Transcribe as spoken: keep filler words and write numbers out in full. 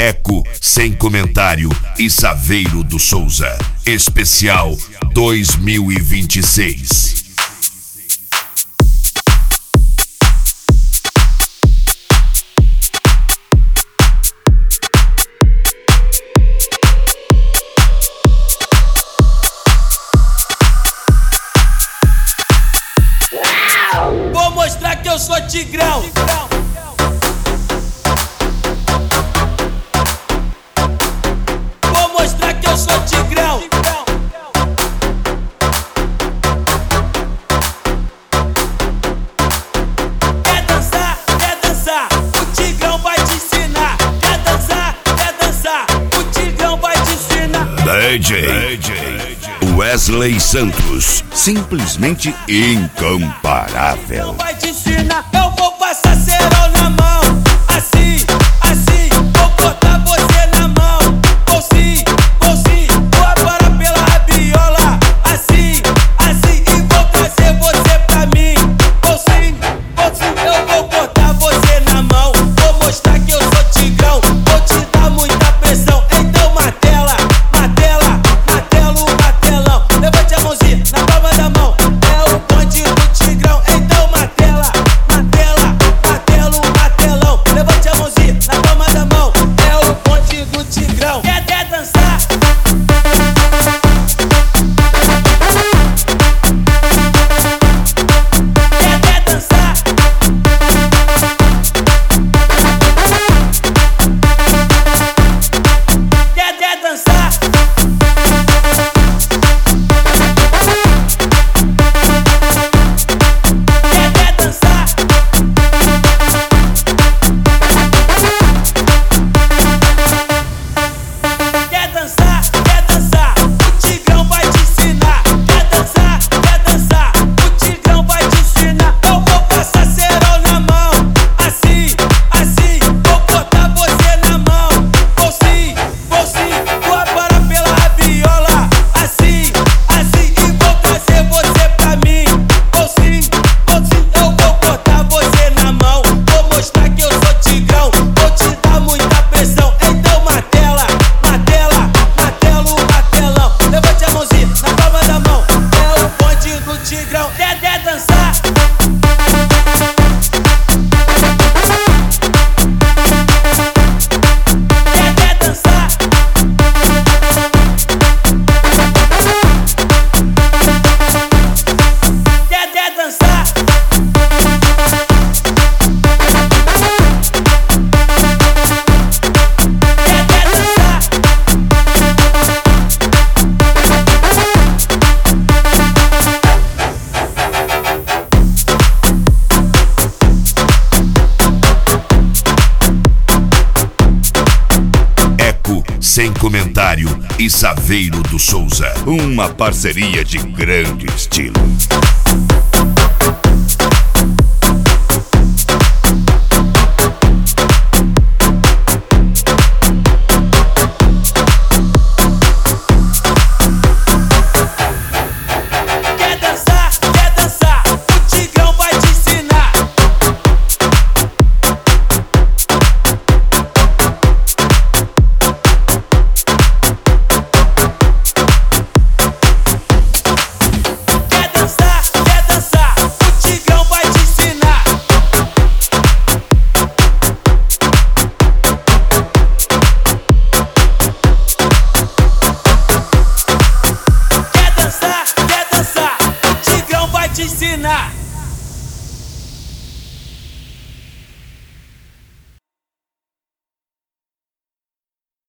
Eco Sem Comentário e Saveiro do Souza. Especial dois mil e vinte e seis. Vou mostrar que eu sou tigrão. Vou mostrar que eu sou tigrão. Quer dançar? Quer dançar? O tigrão vai te ensinar. Quer dançar? Quer dançar? O tigrão vai te ensinar. D J Wesley Santos, simplesmente incomparável. Vai te ensinar. Eu vou passar cerol na mão, assim, assim. Vou botar você na mão, vou sim, vou sim. Vou agora pela rabiola, assim, assim. E vou trazer você pra mim, vou sim, vou sim. Eu vou botar você na mão, vou mostrar que eu sou tigrão. Vou te dar muita pressão, então martela, martela, martelo, martelão. Levante a mãozinha na palma da mão, é o bonde do tigrão. Então martela, martela, martelo, martelão. Levante a mãozinha na palma da mão, é o bonde do tigrão. Quer, quer dançar? Quer, quer dançar? Quer, quer dançar? Quer, quer dançar? Quer dançar? Quer dançar? O tigrão vai te ensinar. Quer dançar? Quer dançar? O tigrão vai te ensinar. Eu vou passar cerol na mão, assim, assim. Vou botar você na mão, vou sim, vou sim. Vou agora pela rabiola, assim, assim. E vou trazer você pra mim, vou sim, vou sim. Eu vou botar você na mão, vou mostrar que eu sou tigrão. Vou te dar muita pressão, então martela, martela, martelo, martelão. Levante a mãozinha na palma da mão, é o bonde do tigrão. Quer, quer dançar? Quer, quer dançar? Quer, quer dançar? Quer, quer dançar? Eco Sem Comentário e Saveiro do Souza. Uma parceria de grande estilo. Quer dançar? Quer dançar? O tigrão vai te ensinar. Quer dançar? Quer dançar? O tigrão vai te ensinar. Quer dançar? Quer dançar? O tigrão vai te ensinar.